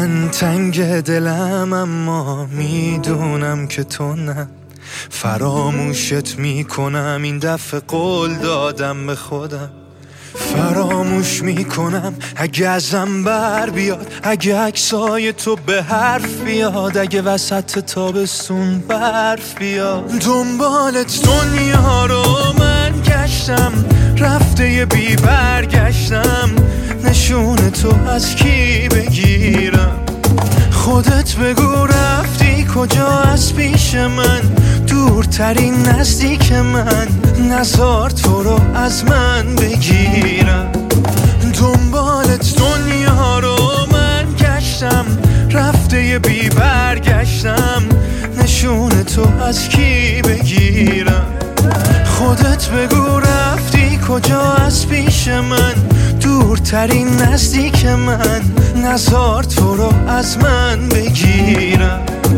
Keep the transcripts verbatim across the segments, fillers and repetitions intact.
من تنگ دلم اما میدونم که تو نه. فراموشت میکنم این دفعه، قول دادم به خودم. فراموش میکنم اگه ازم بر بیاد، اگه عکسای تو به حرف بیاد، اگه وسط تابستون برف بیاد. دنبالت دنیا رو من گشتم، رفته یه بی برگشتم. نشون تو از کی بگیرم؟ خودت بگو رفتی کجا از پیش من؟ دورترین نزدیک من، نزار تو رو از من بگیرم. دنبالت دنیا رو من گشتم، رفته یه بی برگشتم. نشون تو از کی بگیرم؟ خودت بگو رفتی کجا از پیش من؟ دورترین نزدیک من، نزار تو رو از من بگیرم.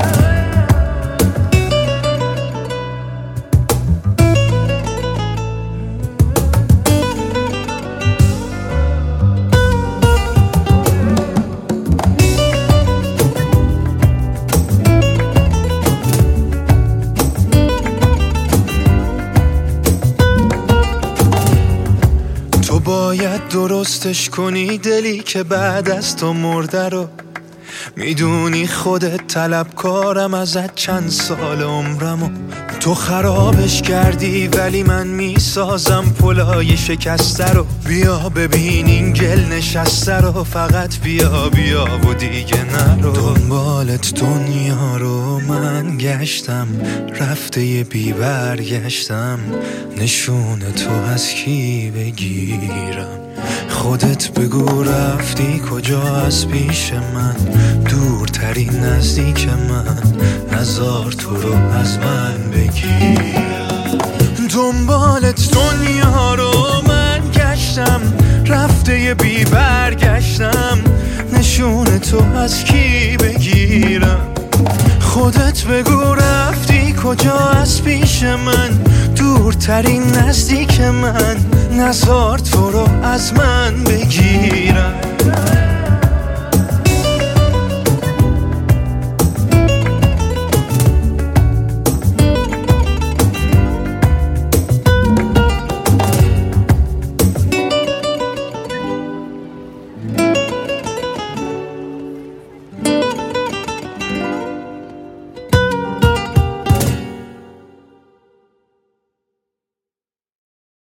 تو باید درستش کنی دلی که بعد از تو مرده رو. میدونی خودت طلبکارم ازت چند سال عمرمو. تو خرابش کردی ولی من میسازم پلای شکسته رو. بیا ببین این گل نشسته رو، فقط بیا بیا و دیگه نرو. دنبالت دنیا رو من گشتم، رفته یه بی برگشتم. نشون تو از کی بگیرم؟ خودت بگو رفتی کجا از پیش من؟ دورترین نزدیک من، نزار تو رو از من بگیرم. دنبالت دنیا رو من گشتم، رفته یه بی برگشتم. نشون تو از کی بگیرم؟ خودت بگو رفتی کجا از پیش من؟ دورترین نزدیک من، نزار تو رو از من بگیرم.